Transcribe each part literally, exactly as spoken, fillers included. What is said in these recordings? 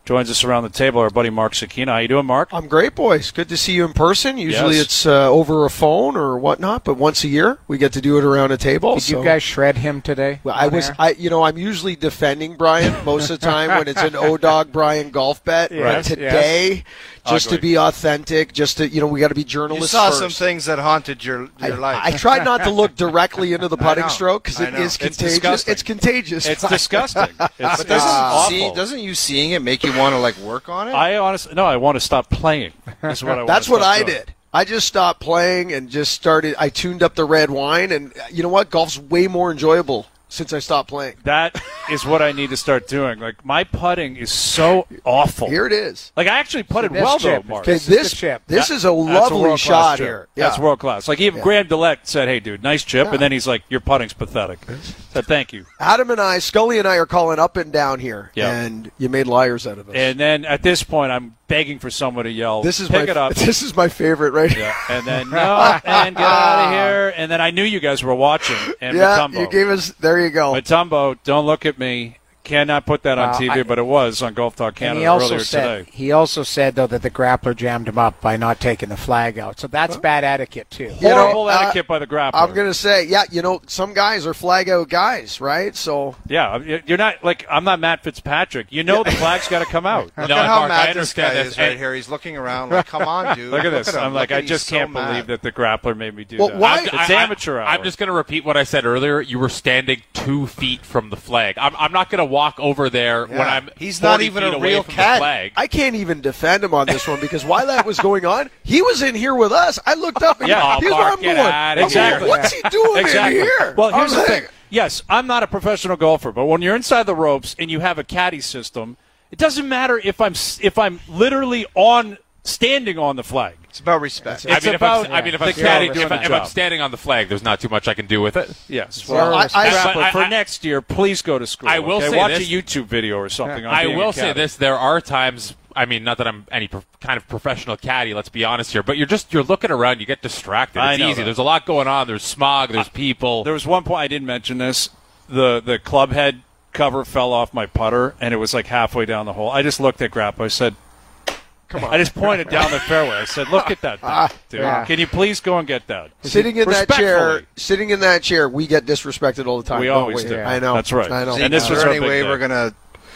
Joins us around the table, our buddy Mark Sakina. How you doing, Mark? I'm great, boys. Good to see you in person. Usually Yes. it's uh, over a phone or whatnot, but once a year we get to do it around a table. Did so. you guys shred him today? Well, I was, air? I you know, I'm usually defending Brian most of the time when it's an O-Dog Brian golf bet. Yes, Today, just Ugly. to be authentic, just to, you know, we got to be You journalists saw first. some things that haunted your, I, your life. I tried not to look directly into the putting know. stroke because I it know. is It's contagious. disgusting. It's contagious. It's disgusting. It's, but it's doesn't, awful. see, doesn't you seeing it make you want to like work on it? I honestly, no, I want to stop playing. That's what I want That's to what stop I doing. did. I just stopped playing and just started. I tuned up the red wine, and you know what? Golf's way more enjoyable since I stopped playing. That is what I need to start doing. Like, my putting is so awful. Here it is. Like, I actually putted This well, chip. though, Mark. Okay, This is this the chip. this That- is a that's lovely world-class shot chip. here. That's Yeah. world class. Like, even Yeah. Graham Dillette said, "Hey, dude, nice chip," Yeah. and then he's like, "Your putting's pathetic." Said, "Thank you." Adam and I, Scully and I, are calling up and down here, Yeah. and you made liars out of us. And then at this point, I'm begging for someone to yell, this is "Pick my it up!" this is my favorite right here. Yeah. And then no, and get out of here. And then I knew you guys were watching. And Yeah, Matumbo, you gave us. There you go. Matumbo, don't look at me. Cannot put that on Well, T V, I- but it was on Golf Talk And Canada he also earlier said today. he also said though that the grappler jammed him up by not taking the flag out. So that's bad etiquette too. You know, Horrible uh, etiquette by the grappler. I'm gonna say, yeah, you know, some guys are flag out guys, right? So Yeah, you're not like I'm not Matt Fitzpatrick. You know the flag's got to come out. Look No, at how Mark, mad I this guy understand is this. right And- here. He's looking around like, come on, dude. Look at this. him. I'm like, Look I at- he's just so can't mad. believe that the grappler made me do Well, that. why- It's I- I- amateur hour. I'm just going to repeat what I said earlier. You were standing two feet from the flag. I'm, I'm not going to walk over there when Yeah. I'm He's not forty even feet a away real from cat. the flag. I can't even defend him on this one because while that was going on, he was in here with us. I looked up and Yeah, here's Mark, where I'm get going. outta I'm Exactly. like, what's he doing Exactly. in here? Well, here's I'm the like, thing. Yes, I'm not a professional golfer, but when you're inside the ropes and you have a caddy system, it doesn't matter if I'm if I'm literally on standing on the flag. It's about respect. I It's mean, about if I'm, I mean, if the I'm, caddy standing, doing if, I, the if I'm job. standing on the flag, there's not too much I can do with it. Yes. Well, Well, I- I- Grappler, but I- for I- next year, please go to school. I will okay? say Watch this. a YouTube video or something. On I being a will say caddy. this: there are times. I mean, not that I'm any pro- kind of professional caddy. Let's be honest here, but you're just you're looking around. You get distracted. I It's know easy. that. There's a lot going on. There's smog. There's people. There was one point I didn't mention this. The the club head cover fell off my putter, and it was like halfway down the hole. I just looked at Grappler. I said, "Come on!" I just pointed down the fairway. I said, "Look at that, thing, dude. yeah. Can you please go and get that?" Sitting in that chair, Respectfully. sitting in that chair, we get disrespected all the time. We don't always we? do. I know. That's right. I know. And this Is was there our any big way day. we're gonna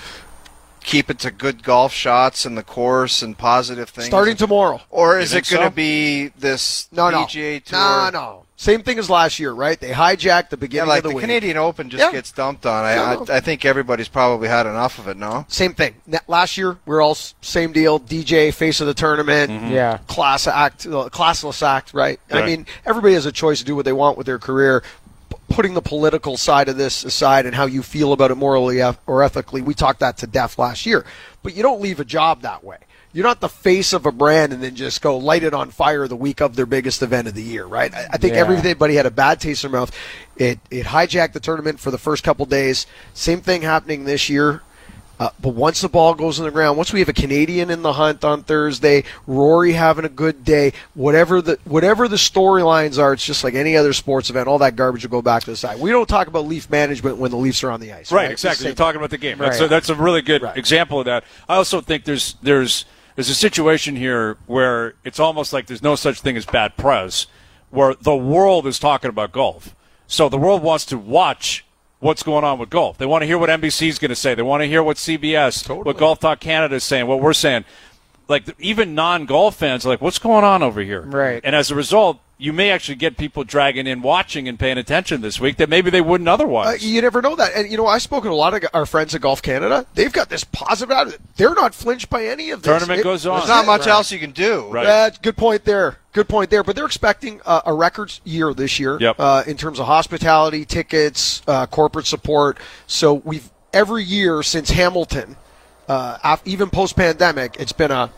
keep it to good golf shots in the course and positive things? Starting tomorrow. or You is think it going to so? be this No, no. P G A Tour? No, no. Same thing as last year, right? They hijacked the Yeah, beginning like of the, the week. Canadian Open just Yeah. gets dumped on. I, No, no. I I think everybody's probably had enough of it. No. Same thing. Na- Last year, we are all s- same deal. D J, face of the tournament. Mm-hmm. Yeah. Class act, uh, classless act, right? I Right. mean, everybody has a choice to do what they want with their career. P- putting the political side of this aside and how you feel about it morally eth- or ethically, we talked that to death last year. But you don't leave a job that way. You're not the face of a brand and then just go light it on fire the week of their biggest event of the year, right? I, I think Yeah. everybody had a bad taste in their mouth. It it hijacked the tournament for the first couple days. Same thing happening this year. Uh, but once the ball goes in the ground, once we have a Canadian in the hunt on Thursday, Rory having a good day, whatever the whatever the storylines are, it's just like any other sports event. All that garbage will go back to the side. We don't talk about Leaf management when the Leafs are on the ice. Right, Right, exactly. You're It's the same- talking about the game. That's, Right. a, that's a really good Right. example of that. I also think there's there's there's a situation here where it's almost like there's no such thing as bad press, where the world is talking about golf. So the world wants to watch what's going on with golf. They want to hear what N B C is going to say. They want to hear what C B S, what Golf Talk Canada is saying, what we're saying. Like, even non-golf fans are like, what's going on over here? Right. And as a result, you may actually get people dragging in, watching and paying attention this week that maybe they wouldn't otherwise. Uh, you never know that. And, you know, I've spoken to a lot of our friends at Golf Canada. They've got this positive attitude. They're not flinched by any of this. Tournament It- goes on. There's not much else you can do. Right. Uh, good point there. Good point there. But they're expecting uh, a record year this year Yep. uh, in terms of hospitality, tickets, uh, corporate support. So we've every year since Hamilton, uh, af- even post-pandemic, it's been a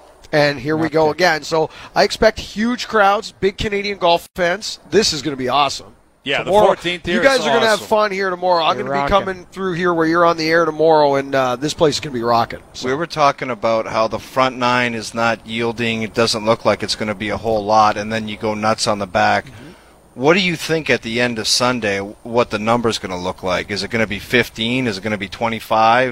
and here we go again. So I expect huge crowds, big Canadian golf fans. This is going to be awesome. Yeah, the Tomorrow- fourteenth here You guys is are going to have awesome. fun here tomorrow. I'm You're going to be rocking. coming through here where you're on the air tomorrow, and uh, this place is going to be rocking. So. We were talking about how the front nine is not yielding. It doesn't look like it's going to be a whole lot, and then you go nuts on the back. What do you think at the end of Sunday, what the number's going to look like? Is it going to be fifteen? Is it going to be twenty-five?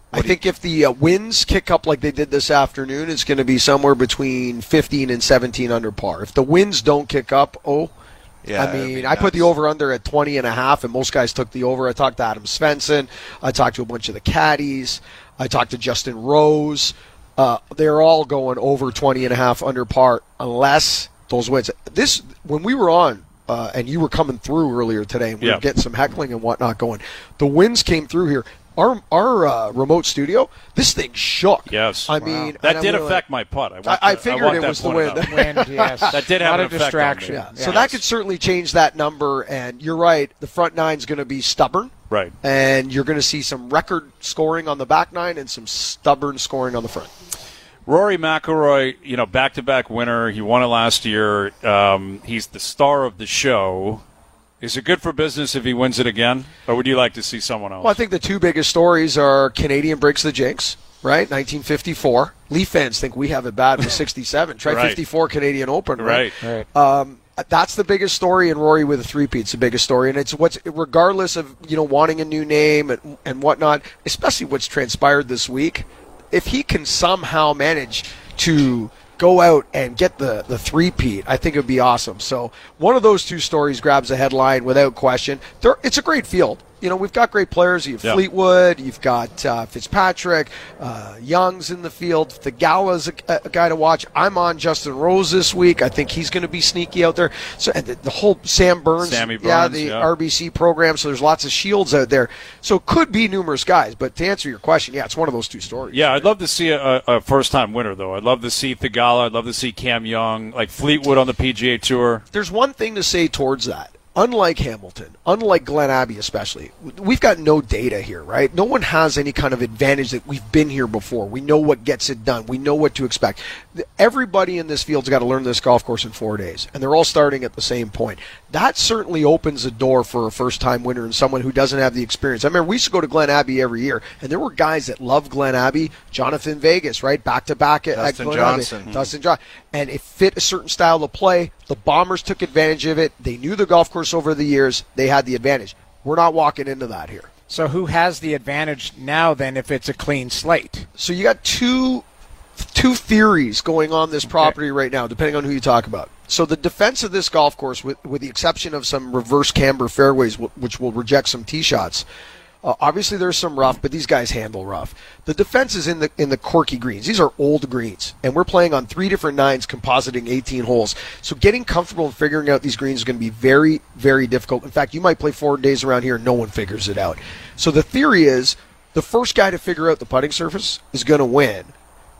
I think if the uh, winds kick up like they did this afternoon, it's going to be somewhere between fifteen and seventeen under par. If the winds don't kick up, oh, Yeah, I that'd mean, be I put the nuts. over-under at twenty and a half, and most guys took the over. I talked to Adam Svensson. I talked to a bunch of the caddies. I talked to Justin Rose. Uh, they're all going over twenty and a half under par unless those winds. This, when we were on, uh, and you were coming through earlier today, and we Yeah. were getting some heckling and whatnot going, the winds came through here. Our our uh, remote studio, this thing shook. Yes. I Wow. mean, That and did I'm really affect my putt. I, want I- I to- figured want it that was the pointed wind. out. Wind, yes. That did have Not an a effect on distraction. me. Yeah. Yes. So that could certainly change that number. And you're right, the front nine's going to be stubborn. Right. And you're going to see some record scoring on the back nine and some stubborn scoring on the front. Rory McIlroy, you know, back-to-back winner. He won it last year. Um, he's the star of the show. Is it good for business if he wins it again, or would you like to see someone else? Well, I think the two biggest stories are Canadian breaks the jinx, right? nineteen fifty-four. Leaf fans think we have it bad with sixty-seven. Try Right. fifty-four Canadian Open, right? Right. Right. Um, that's the biggest story, and Rory with a three-peat's the biggest story. And it's what's regardless of you know wanting a new name and, and whatnot, especially what's transpired this week. If he can somehow manage to go out and get the, the three-peat, I think it would be awesome. So one of those two stories grabs a headline without question. There, it's a great field. You know, we've got great players. You have Yeah. Fleetwood, you've got uh, Fitzpatrick, uh, Young's in the field. Thigala's a, a guy to watch. I'm on Justin Rose this week. I think he's going to be sneaky out there. So and the, the whole Sam Burns, Sammy yeah, Burns, the yeah. R B C program. So there's lots of shields out there. So it could be numerous guys. But to answer your question, yeah, it's one of those two stories. Yeah, I'd love to see a, a first-time winner, though. I'd love to see Thigala. I'd love to see Cam Young, like Fleetwood on the P G A Tour. There's one thing to say towards that. Unlike Hamilton, unlike Glen Abbey especially, we've got no data here, right? No one has any kind of advantage that we've been here before. We know what gets it done. We know what to expect. Everybody in this field's got to learn this golf course in four days, and they're all starting at the same point. That certainly opens a door for a first-time winner and someone who doesn't have the experience. I remember we used to go to Glen Abbey every year, and there were guys that loved Glen Abbey. Jonathan Vegas, right? Back-to-back at, at Dustin Glen Johnson. Abbey. Dustin Johnson. And it fit a certain style of play. The Bombers took advantage of it. They knew the golf course over the years. They had the advantage. We're not walking into that here. So who has the advantage now then if it's a clean slate? So you got two two theories going on this property right now, depending on who you talk about. So the defense of this golf course, with, with the exception of some reverse camber fairways, w- which will reject some tee shots, uh, obviously there's some rough, but these guys handle rough. The defense is in the in the corky greens. These are old greens, and we're playing on three different nines, compositing eighteen holes. So getting comfortable and figuring out these greens is going to be very, very difficult. In fact, you might play four days around here and no one figures it out. So the theory is the first guy to figure out the putting surface is going to win.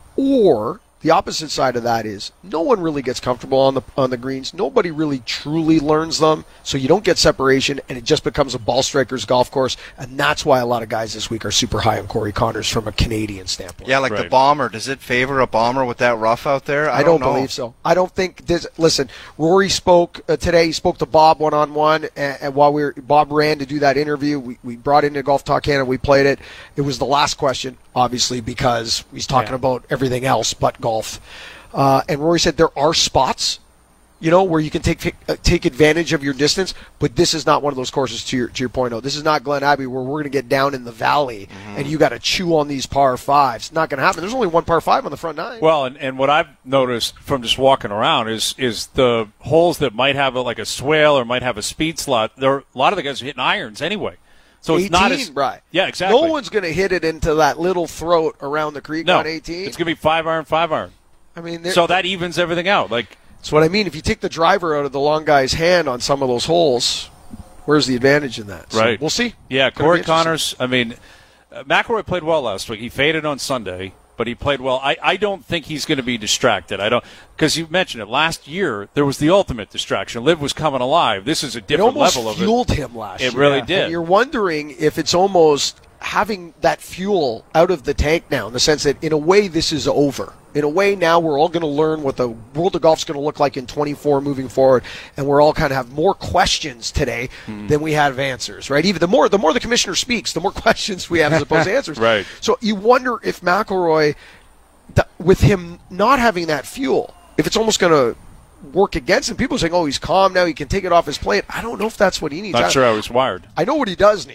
Or the opposite side of that is no one really gets comfortable on the on the greens. Nobody really truly learns them, so you don't get separation, and it just becomes a ball striker's golf course. And that's why a lot of guys this week are super high on Corey Connors from a Canadian standpoint. Yeah, like the Right. bomber. Does it favor a bomber with that rough out there? I, I don't, know. believe so. I don't think this. Listen, Rory spoke uh, today. He spoke to Bob one on one, and while we were, Bob ran to do that interview, we, we brought into Golf Talk Canada. We played it. It was the last question, obviously, because he's talking Yeah. about everything else but golf. Uh, and Rory said there are spots, you know, where you can take uh, take advantage of your distance, but this is not one of those courses. To your to your point, though, this is not Glen Abbey where we're going to get down in the valley and you got to chew on these par fives. Not going to happen. There's only one par five on the front nine. Well, and, and what I've noticed from just walking around is is the holes that might have a, like a swale or might have a speed slot. There are, a lot of the guys are hitting irons anyway, so it's not as right. yeah, exactly. No one's going to hit it into that little throat around the creek no, on eighteen. It's going to be five iron, five iron. I mean, there- So that evens everything out. Like that's what I mean. If you take the driver out of the long guy's hand on some of those holes, where's the advantage in that? So Right. we'll see. yeah, Gonna Corey be interesting. Connors. I mean, uh, McIlroy played well last week. He faded on Sunday, but he played well. I, I don't think he's going to be distracted. I don't because you mentioned it last year. There was the ultimate distraction. Liv was coming alive. This is a It different almost level of fueled it. him last It year. really And did. you're wondering if it's almost having that fuel out of the tank now, in the sense that in a way this is over. In a way now we're all going to learn what the world of golf is going to look like in twenty-four moving forward, and we're all kind of have more questions today Hmm. than we have answers, right? Even the more the more the commissioner speaks, the more questions we have as opposed to answers. Right. So you wonder if McIlroy, th- with him not having that fuel, if it's almost going to work against him. People are saying, oh, he's calm now, he can take it off his plate. I don't know if that's what he needs. Not I, sure I was wired. I know what he does need.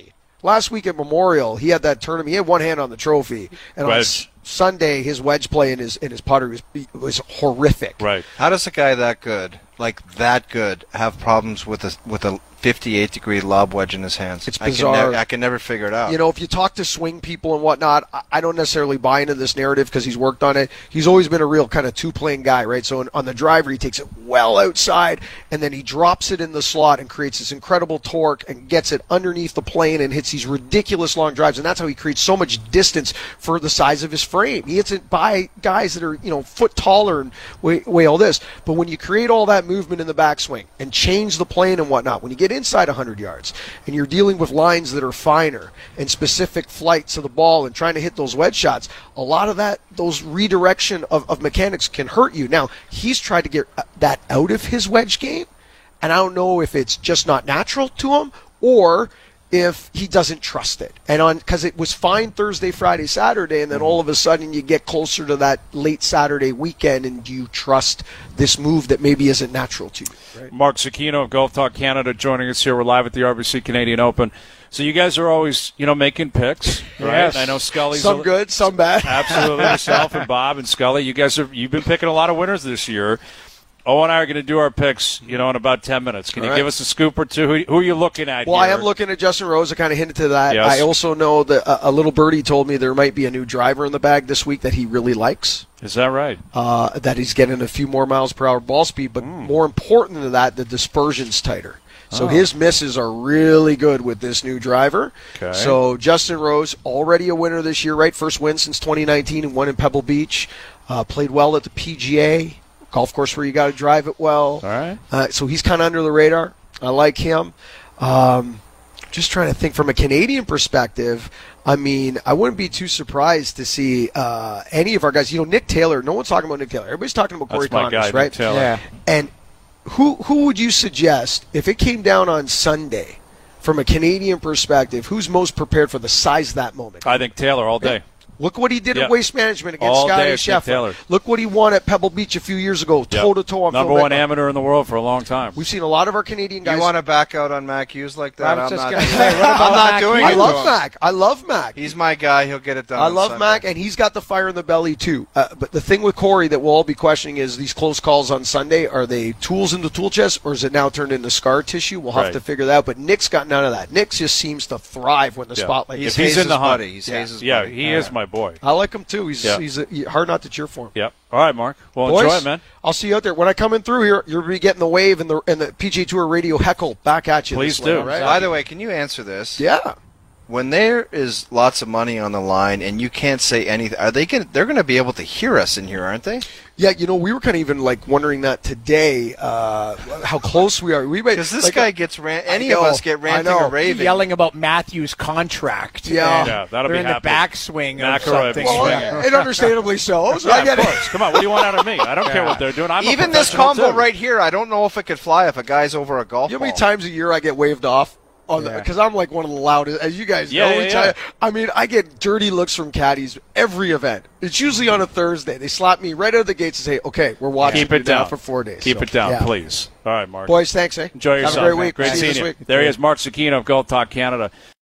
last week at Memorial, he had that tournament. He had one hand on the trophy, and on Wedge. S- Sunday, his wedge play and his and his putter was was horrific. Right. How does a guy that good, like that good, have problems with a with a fifty-eight degree lob wedge in his hands? It's I can, bizarre. nev- I can never figure it out. You know, if you talk to swing people and whatnot, I- I don't necessarily buy into this narrative because he's worked on it. He's always been a real kind of two-plane guy, right? So on the driver, he takes it well outside, and then he drops it in the slot and creates this incredible torque and gets it underneath the plane and hits these ridiculous long drives. And that's how he creates so much distance for the size of his frame. He hits it by guys that are, you know, foot taller and weigh, weigh all this. But when you create all that movement in the backswing and change the plane and whatnot, when you get inside one hundred yards, and you're dealing with lines that are finer and specific flights of the ball and trying to hit those wedge shots, a lot of that, those redirection of, of mechanics can hurt you. Now, he's tried to get that out of his wedge game, and I don't know if it's just not natural to him or if he doesn't trust it. And on because it was fine Thursday, Friday, Saturday, and then all of a sudden you get closer to that late Saturday weekend, and do you trust this move that maybe isn't natural to you? Right? Mark Zecchino of Golf Talk Canada joining us here. We're live at the R B C Canadian Open. So you guys are always, you know, making picks, right? Yes. I know Scully's Some a- good, some bad. Absolutely, yourself and Bob and Scully. You guys are you've been picking a lot of winners this year. Owen and I are going to do our picks, you know, in about ten minutes. Can All you right. give us a scoop or two? Who, who are you looking at Well, I here? am looking at Justin Rose. I kind of hinted to that. Yes. I also know that a, a little birdie told me there might be a new driver in the bag this week that he really likes. Is that right? Uh, that he's getting a few more miles per hour ball speed, but more important than that, the dispersion's tighter. So Oh. his misses are really good with this new driver. Okay. So Justin Rose, already a winner this year, right? First win since twenty nineteen and won in Pebble Beach. Uh, played well at the P G A, golf course where you got to drive it well. All right. Uh, so he's kind of under the radar. I like him. Um, just trying to think from a Canadian perspective. I mean, I wouldn't be too surprised to see uh, any of our guys. You know, Nick Taylor. No one's talking about Nick Taylor. Everybody's talking about Corey That's my Connors, guy, right? Nick Taylor. Yeah. And who who would you suggest if it came down on Sunday, from a Canadian perspective? Who's most prepared for the size of that moment? I think Taylor all day. Look what he did Yeah. at Waste Management against All day Scotty it's Nick Taylor. Scheffler. Look what he won at Pebble Beach a few years ago, toe to toe on Number Phil one Mickelson. amateur in the world for a long time. We've seen a lot of our Canadian guys. you want to back out on Mac Hughes like that? I was I'm just not. gonna say, what about I'm not Mac doing I it. love to him. Mac. I love Mac. He's my guy. He'll get it done. I on love Sunday. Mac, and he's got the fire in the belly too. Uh, but the thing with Corey that we'll all be questioning is these close calls on Sunday. Are they tools in the tool chest, or is it now turned into scar tissue? We'll have Right. to figure that out. But Nick's got none of that. Nick just seems to thrive when the Yeah. spotlight. He's If he's Hayes' in the hunt. buddy. He's Yeah. Hayes' Yeah, buddy. he is my boy. I like him too. He's Yeah. he's a, hard not to cheer for him. Yep. All right, Mark. Well, Boys, enjoy it, man. I'll see you out there. When I come in through here, you'll be getting the wave and the and the P G A Tour radio heckle back at you. Please this way, do. all right? By the way, can you answer this? Yeah. When there is lots of money on the line and you can't say anything, are they going? They're going to be able to hear us in here, aren't they? Yeah, you know, we were kind of even like wondering that today, uh, how close we are. We Because this like, guy gets ran- any know, of us get I ranting know. or raving. Yelling about Matthew's contract. Yeah. and Yeah, that'll they're be in happening. the backswing of McElroy something. will be well, swinging. and understandably so. so Yeah, I get of it. course. Come on, what do you want out of me? I don't care Yeah. what they're doing. I'm a Even this professional, combo too. right here, I don't know if it could fly if a guy's over a golf You know how ball. many times a year I get waved off? Yeah. Because I'm like one of the loudest, as you guys Yeah, know. yeah, each yeah. other. I mean, I get dirty looks from caddies every event. It's usually on a Thursday. They slap me right out of the gates and say, "Okay, we're watching Keep you it now down for four days." Keep So, it down, yeah. please. All right, Mark. Boys, thanks, eh? Enjoy yourself. Have a great week. Great See you seeing this you. week. There he is, Mark Zecchino of Golf Talk Canada.